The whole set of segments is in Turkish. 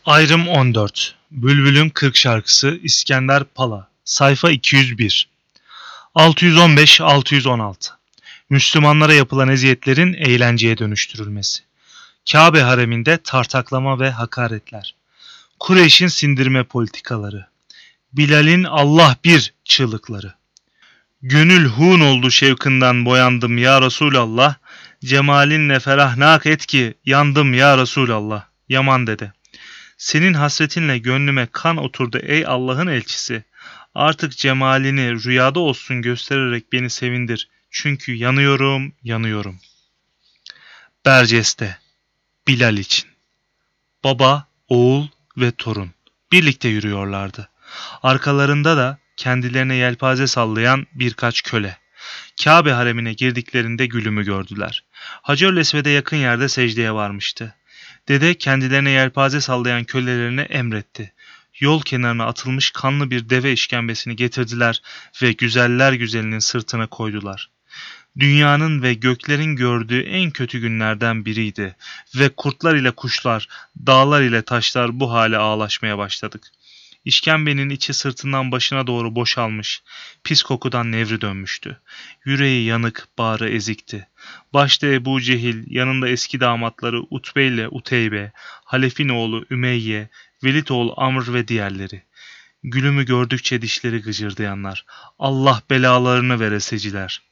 Ayrım 14. Bülbül'ün 40 şarkısı İskender Pala. Sayfa 201. 615-616. Müslümanlara yapılan eziyetlerin eğlenceye dönüştürülmesi. Kabe hareminde tartaklama ve hakaretler. Kureyş'in sindirme politikaları. Bilal'in Allah bir çığlıkları. Gönül hun oldu şevkından boyandım ya Resulallah. Cemalinle ferahnak et ki yandım ya Resulallah. Yaman dede. Senin hasretinle gönlüme kan oturdu ey Allah'ın elçisi. Artık cemalini rüyada olsun göstererek beni sevindir. Çünkü yanıyorum, yanıyorum. Berceste, Bilal için. Baba, oğul ve torun birlikte yürüyorlardı. Arkalarında da kendilerine yelpaze sallayan birkaç köle. Kabe haremine girdiklerinde Gülüm'ü gördüler. Hacer-ül Esved'e yakın yerde secdeye varmıştı. Dede kendilerine yelpaze sallayan kölelerine emretti. Yol kenarına atılmış kanlı bir deve işkembesini getirdiler ve güzeller güzelinin sırtına koydular. Dünyanın ve göklerin gördüğü en kötü günlerden biriydi ve kurtlar ile kuşlar, dağlar ile taşlar bu hale ağlaşmaya başladık. İşkembenin içi sırtından başına doğru boşalmış, pis kokudan nevri dönmüştü. Yüreği yanık, bağrı ezikti. Başta Ebu Cehil, yanında eski damatları Utbe ile Uteybe, Halef'in oğlu Ümeyye, Velid oğlu Amr ve diğerleri. Gülümü gördükçe dişleri gıcırdayanlar, Allah belalarını vereseciler.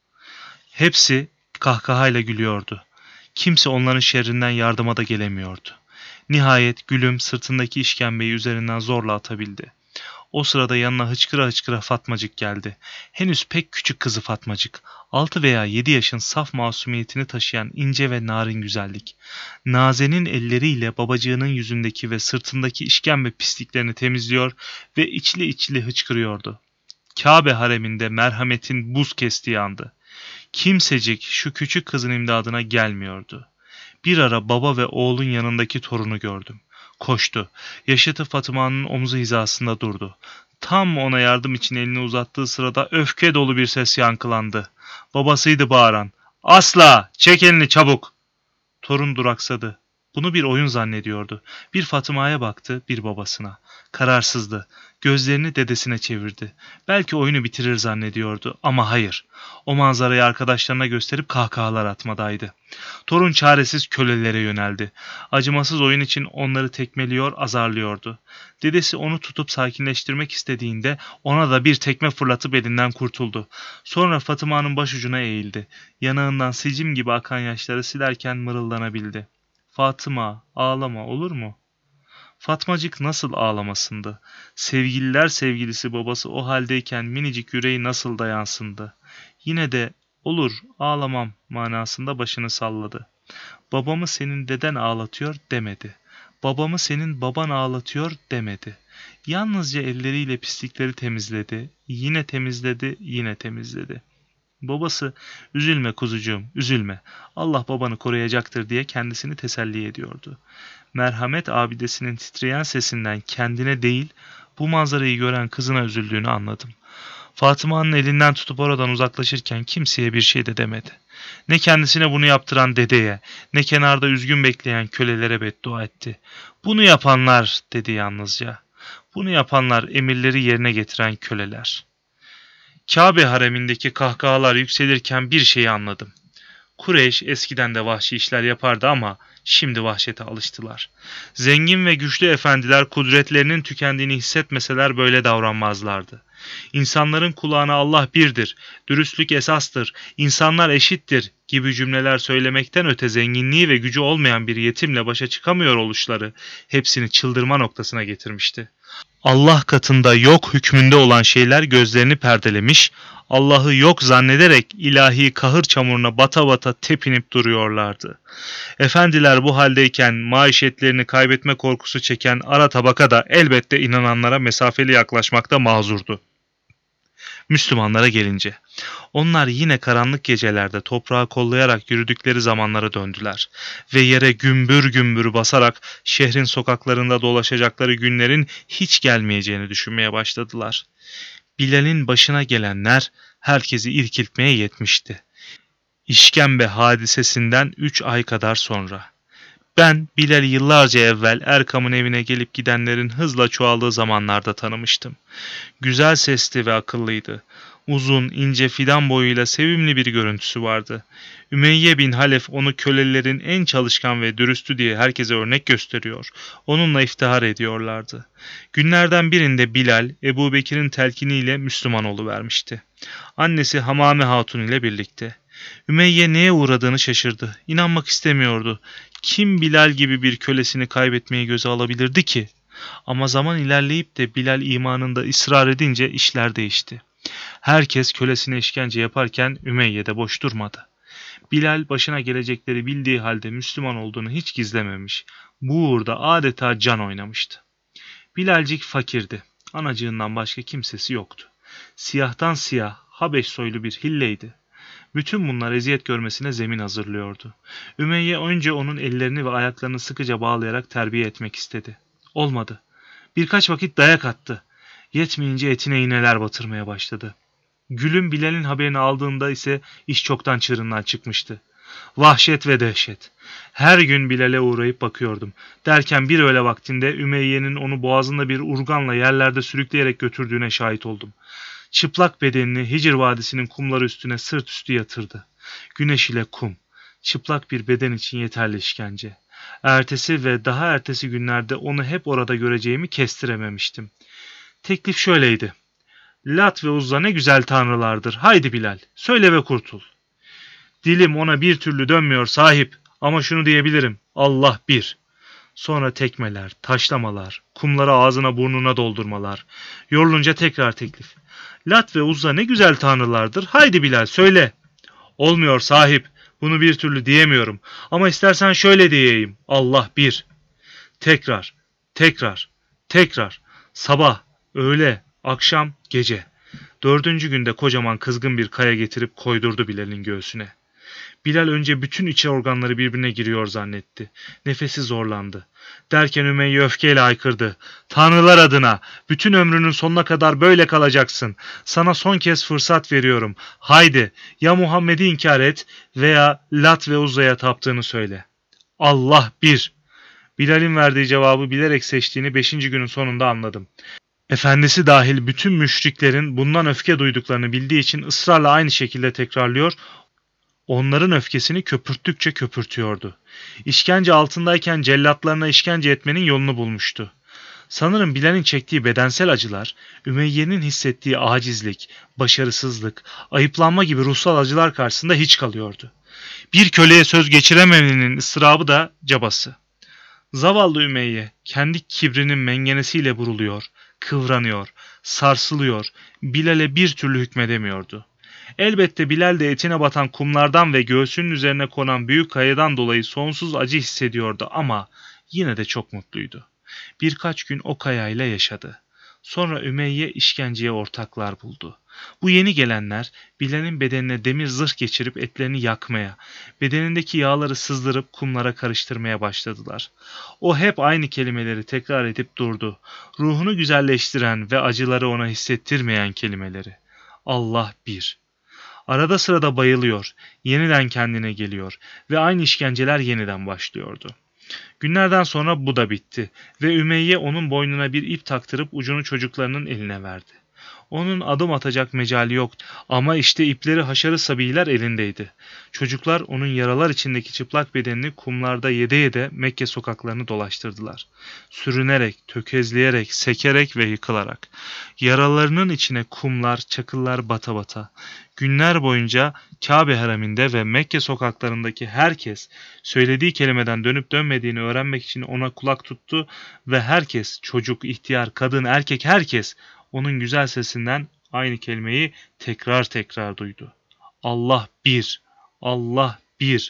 Hepsi kahkahayla gülüyordu. Kimse onların şerrinden yardıma da gelemiyordu. Nihayet Gülüm sırtındaki işkembeyi üzerinden zorla atabildi. O sırada yanına hıçkıra hıçkıra Fatmacık geldi. Henüz pek küçük kızı Fatmacık. 6 veya 7 yaşın saf masumiyetini taşıyan ince ve narin güzellik. Nazenin elleriyle babacığının yüzündeki ve sırtındaki işkembe pisliklerini temizliyor ve içli içli hıçkırıyordu. Kabe hareminde merhametin buz kestiği andı. Kimsecik şu küçük kızın imdadına gelmiyordu. Bir ara baba ve oğlun yanındaki torunu gördüm. Koştu. Yaşıtı Fatıma'nın omzu hizasında durdu. Tam ona yardım için elini uzattığı sırada öfke dolu bir ses yankılandı. Babasıydı bağıran. "Asla! Çek elini çabuk!" Torun duraksadı. Bunu bir oyun zannediyordu. Bir Fatıma'ya baktı, bir babasına. Kararsızdı. Gözlerini dedesine çevirdi. Belki oyunu bitirir zannediyordu ama hayır. O manzarayı arkadaşlarına gösterip kahkahalar atmadaydı. Torun çaresiz kölelere yöneldi. Acımasız oyun için onları tekmeliyor, azarlıyordu. Dedesi onu tutup sakinleştirmek istediğinde ona da bir tekme fırlatıp elinden kurtuldu. Sonra Fatıma'nın başucuna eğildi. Yanağından sicim gibi akan yaşları silerken mırıldanabildi. "Fatıma, ağlama olur mu?" Fatmacık nasıl ağlamasındı? Sevgililer sevgilisi babası o haldeyken minicik yüreği nasıl dayansındı? Yine de "olur, ağlamam" manasında başını salladı. "Babamı senin deden ağlatıyor" demedi. "Babamı senin baban ağlatıyor" demedi. Yalnızca elleriyle pislikleri temizledi, yine temizledi, yine temizledi. Babası "üzülme kuzucuğum, üzülme. Allah babanı koruyacaktır" diye kendisini teselli ediyordu. Merhamet abidesinin titreyen sesinden kendine değil, bu manzarayı gören kızına üzüldüğünü anladım. Fatıma'nın elinden tutup oradan uzaklaşırken kimseye bir şey de demedi. Ne kendisine bunu yaptıran dedeye, ne kenarda üzgün bekleyen kölelere beddua etti. "Bunu yapanlar" dedi yalnızca. "Bunu yapanlar emirleri yerine getiren köleler." Kabe haremindeki kahkahalar yükselirken bir şeyi anladım. Kureyş eskiden de vahşi işler yapardı ama şimdi vahşete alıştılar. Zengin ve güçlü efendiler kudretlerinin tükendiğini hissetmeseler böyle davranmazlardı. İnsanların kulağına "Allah birdir, dürüstlük esastır, insanlar eşittir" gibi cümleler söylemekten öte zenginliği ve gücü olmayan bir yetimle başa çıkamıyor oluşları hepsini çıldırma noktasına getirmişti. Allah katında yok hükmünde olan şeyler gözlerini perdelemiş, Allah'ı yok zannederek ilahi kahır çamuruna bata bata tepinip duruyorlardı. Efendiler bu haldeyken maişetlerini kaybetme korkusu çeken ara tabaka da elbette inananlara mesafeli yaklaşmakta mazurdu. Müslümanlara gelince, onlar yine karanlık gecelerde toprağı kollayarak yürüdükleri zamanlara döndüler ve yere gümbür gümbür basarak şehrin sokaklarında dolaşacakları günlerin hiç gelmeyeceğini düşünmeye başladılar. Bilal'in başına gelenler herkesi irkiltmeye yetmişti. İşkembe hadisesinden 3 ay kadar sonra. Ben Bilal'i yıllarca evvel Erkam'ın evine gelip gidenlerin hızla çoğaldığı zamanlarda tanımıştım. Güzel sesli ve akıllıydı. Uzun, ince fidan boyuyla sevimli bir görüntüsü vardı. Ümeyye bin Halef onu kölelerin en çalışkan ve dürüstü diye herkese örnek gösteriyor. Onunla iftihar ediyorlardı. Günlerden birinde Bilal, Ebu Bekir'in telkiniyle Müslüman oluvermişti. Annesi Hamame Hatun ile birlikte. Ümeyye neye uğradığını şaşırdı. İnanmak istemiyordu. Kim Bilal gibi bir kölesini kaybetmeyi göze alabilirdi ki? Ama zaman ilerleyip de Bilal imanında ısrar edince işler değişti. Herkes kölesine işkence yaparken Ümeyye de boş durmadı. Bilal başına gelecekleri bildiği halde Müslüman olduğunu hiç gizlememiş. Bu uğurda adeta can oynamıştı. Bilalcik fakirdi. Anacığından başka kimsesi yoktu. Siyahtan siyah, Habeş soylu bir hilleydi. Bütün bunlar eziyet görmesine zemin hazırlıyordu. Ümeyye önce onun ellerini ve ayaklarını sıkıca bağlayarak terbiye etmek istedi. Olmadı. Birkaç vakit dayak attı. Yetmeyince etine iğneler batırmaya başladı. Gül'ün Bilal'in haberini aldığında ise iş çoktan çığırından çıkmıştı. Vahşet ve dehşet. Her gün Bilal'e uğrayıp bakıyordum. Derken bir öğle vaktinde Ümeyye'nin onu boğazında bir urganla yerlerde sürükleyerek götürdüğüne şahit oldum. Çıplak bedenini Hicr Vadisi'nin kumları üstüne sırt üstü yatırdı. Güneş ile kum. Çıplak bir beden için yeterli işkence. Ertesi ve daha ertesi günlerde onu hep orada göreceğimi kestirememiştim. Teklif şöyleydi. Lat ve Uzza ne güzel tanrılardır. Haydi Bilal, söyle ve kurtul. Dilim ona bir türlü dönmüyor sahip. Ama şunu diyebilirim. Allah bir. Sonra tekmeler, taşlamalar, kumları ağzına burnuna doldurmalar. Yorulunca tekrar teklif. Lat ve Uzza ne güzel tanrılardır. Haydi Bilal söyle. Olmuyor sahip. Bunu bir türlü diyemiyorum. Ama istersen şöyle diyeyim. Allah bir. Tekrar, tekrar, tekrar. Sabah, öğle, akşam, gece. 4. günde kocaman kızgın bir kaya getirip koydurdu Bilal'in göğsüne. Bilal önce bütün iç organları birbirine giriyor zannetti. Nefesi zorlandı. Derken Ümeyye öfkeyle haykırdı. Tanrılar adına bütün ömrünün sonuna kadar böyle kalacaksın. Sana son kez fırsat veriyorum. Haydi ya Muhammed'i inkar et veya Lat ve Uzza'ya taptığını söyle. Allah bir. Bilal'in verdiği cevabı bilerek seçtiğini 5. günün sonunda anladım. Efendisi dahil bütün müşriklerin bundan öfke duyduklarını bildiği için ısrarla aynı şekilde tekrarlıyor, onların öfkesini köpürttükçe köpürtüyordu. İşkence altındayken cellatlarına işkence etmenin yolunu bulmuştu. Sanırım Bilal'in çektiği bedensel acılar, Ümeyye'nin hissettiği acizlik, başarısızlık, ayıplanma gibi ruhsal acılar karşısında hiç kalıyordu. Bir köleye söz geçirememenin ıstırabı da cabası. Zavallı Ümeyye kendi kibrinin mengenesiyle vuruluyor, kıvranıyor, sarsılıyor, Bilal'e bir türlü hükmedemiyordu. Elbette Bilal de etine batan kumlardan ve göğsünün üzerine konan büyük kayadan dolayı sonsuz acı hissediyordu ama yine de çok mutluydu. Birkaç gün o kayayla yaşadı. Sonra Ümeyye işkenceye ortaklar buldu. Bu yeni gelenler Bilal'in bedenine demir zırh geçirip etlerini yakmaya, bedenindeki yağları sızdırıp kumlara karıştırmaya başladılar. O hep aynı kelimeleri tekrar edip durdu. Ruhunu güzelleştiren ve acıları ona hissettirmeyen kelimeleri. Allah bir. Arada sırada bayılıyor, yeniden kendine geliyor ve aynı işkenceler yeniden başlıyordu. Günlerden sonra bu da bitti ve Ümeyye onun boynuna bir ip taktırıp ucunu çocuklarının eline verdi. Onun adım atacak mecali yoktu ama işte ipleri haşarı sabiler elindeydi. Çocuklar onun yaralar içindeki çıplak bedenini kumlarda yede yede Mekke sokaklarını dolaştırdılar. Sürünerek, tökezleyerek, sekerek ve yıkılarak. Yaralarının içine kumlar, çakıllar bata bata. Günler boyunca Kabe hareminde ve Mekke sokaklarındaki herkes söylediği kelimeden dönüp dönmediğini öğrenmek için ona kulak tuttu ve herkes, çocuk, ihtiyar, kadın, erkek herkes onun güzel sesinden aynı kelimeyi tekrar tekrar duydu. Allah bir, Allah bir.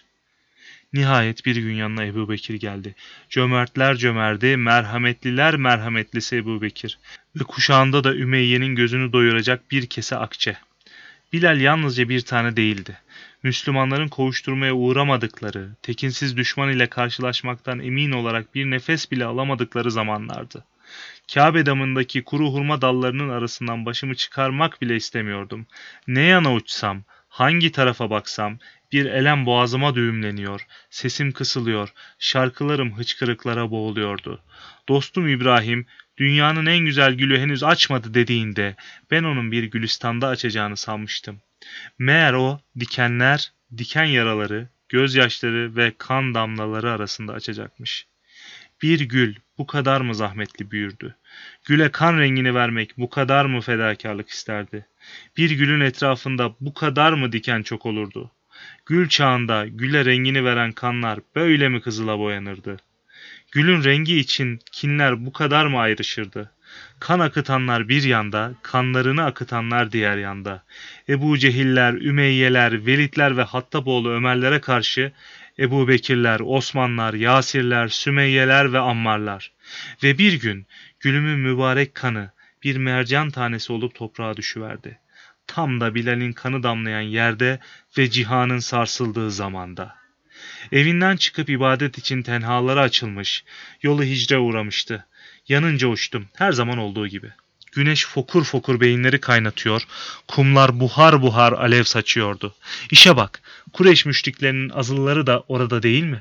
Nihayet bir gün yanına Ebu Bekir geldi. Cömertler cömerti, merhametliler merhametlisi Ebu Bekir. Ve kuşağında da Ümeyye'nin gözünü doyuracak bir kese akçe. Bilal yalnızca bir tane değildi. Müslümanların kovuşturmaya uğramadıkları, tekinsiz düşman ile karşılaşmaktan emin olarak bir nefes bile alamadıkları zamanlardı. Kabe damındaki kuru hurma dallarının arasından başımı çıkarmak bile istemiyordum. Ne yana uçsam, hangi tarafa baksam, Bir elem boğazıma düğümleniyor, sesim kısılıyor, şarkılarım hıçkırıklara boğuluyordu. Dostum İbrahim, dünyanın en güzel gülü henüz açmadı dediğinde ben onun bir Gülistan'da açacağını sanmıştım. Meğer o dikenler, diken yaraları, gözyaşları ve kan damlaları arasında açacakmış. Bir gül bu kadar mı zahmetli büyürdü? Güle kan rengini vermek bu kadar mı fedakarlık isterdi? Bir gülün etrafında bu kadar mı diken çok olurdu? Gül çağında güle rengini veren kanlar böyle mi kızıla boyanırdı? Gülün rengi için kinler bu kadar mı ayrışırdı? Kan akıtanlar bir yanda, kanlarını akıtanlar diğer yanda. Ebu Cehiller, Ümeyyeler, Velitler ve Hattapoğlu Ömerlere karşı Ebu Bekirler, Osmanlar, Yasirler, Sümeyyeler ve Ammarlar. Ve bir gün gülümün mübarek kanı bir mercan tanesi olup toprağa düşüverdi. Tam da Bilal'in kanı damlayan yerde ve cihanın sarsıldığı zamanda. Evinden çıkıp ibadet için tenhalara açılmış, yolu hicre uğramıştı. Yanınca uçtum, her zaman olduğu gibi. Güneş fokur fokur beyinleri kaynatıyor, kumlar buhar buhar alev saçıyordu. İşe bak, Kureyş müşriklerinin azılları da orada değil mi?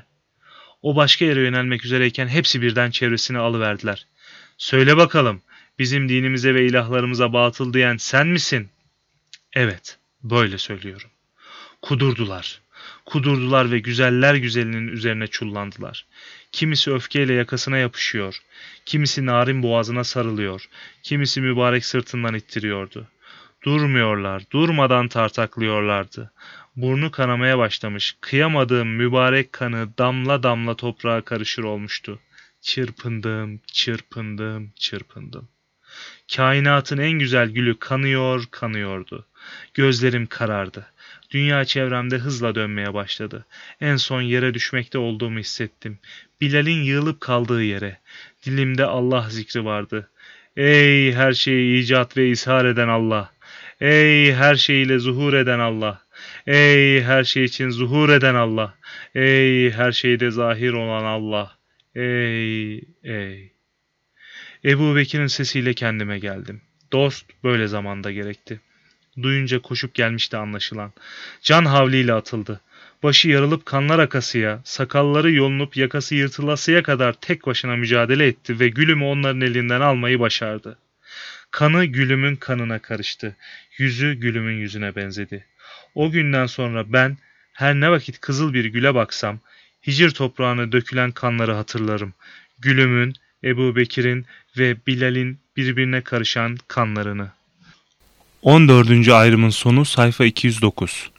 O başka yere yönelmek üzereyken hepsi birden çevresine alıverdiler. Söyle bakalım, bizim dinimize ve ilahlarımıza batıl diyen sen misin? Evet, böyle söylüyorum. Kudurdular. Kudurdular ve güzeller güzelinin üzerine çullandılar. Kimisi öfkeyle yakasına yapışıyor, kimisi narin boğazına sarılıyor, kimisi mübarek sırtından ittiriyordu. Durmuyorlar, durmadan tartaklıyorlardı. Burnu kanamaya başlamış, kıyamadığım mübarek kanı damla damla toprağa karışır olmuştu. Çırpındım, çırpındım, çırpındım. Kainatın en güzel gülü kanıyor, kanıyordu. Gözlerim karardı. Dünya çevremde hızla dönmeye başladı. En son yere düşmekte olduğumu hissettim. Bilal'in yığılıp kaldığı yere. Dilimde Allah zikri vardı. Ey her şeyi icat ve ishar eden Allah! Ey her şeyiyle zuhur eden Allah! Ey her şey için zuhur eden Allah! Ey her şeyde zahir olan Allah! Ey, ey! Ebu Bekir'in sesiyle kendime geldim. Dost böyle zamanda gerekti. Duyunca koşup gelmişti anlaşılan. Can havliyle atıldı. Başı yarılıp kanlar akasıya, sakalları yolunup yakası yırtılasıya kadar tek başına mücadele etti ve gülümü onların elinden almayı başardı. Kanı gülümün kanına karıştı. Yüzü gülümün yüzüne benzedi. O günden sonra ben her ne vakit kızıl bir güle baksam, Hicr toprağına dökülen kanları hatırlarım. Gülümün, Ebu Bekir'in ve Bilal'in birbirine karışan kanlarını. 14. ayrımın sonu sayfa 209.